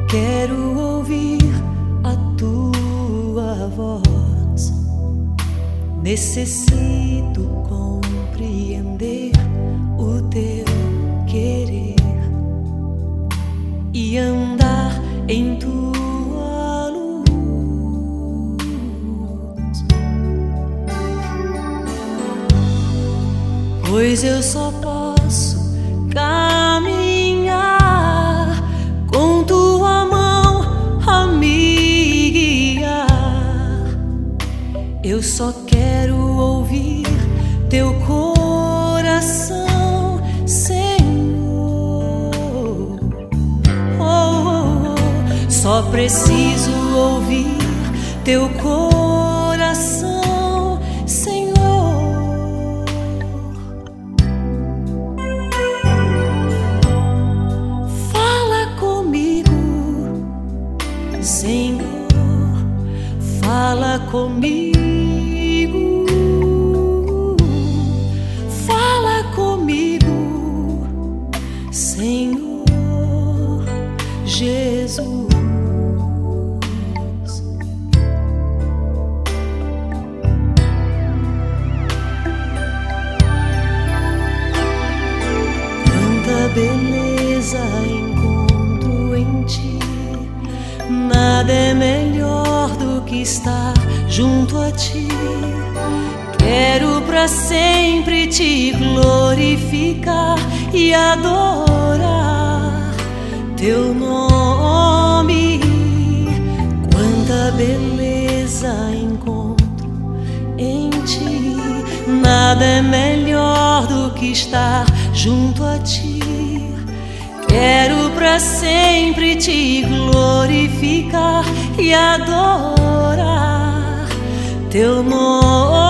Quero ouvir a tua voz. Necessito compreender o teu querer e andar em tua luz. Pois eu só posso caminhar com tua mão a me guiar. Eu só quero ouvir teu coração, Senhor. Só preciso ouvir teu coração, Senhor. Senhor, fala comigo, fala comigo, Senhor Jesus. Quanta beleza encontro em ti. Nada é melhor do que estar junto a ti. Quero pra sempre te glorificar e adorar teu nome. Quanta beleza encontro em ti. Nada é melhor do que estar junto a ti. Quero pra sempre te glorificar e adorar teu nome.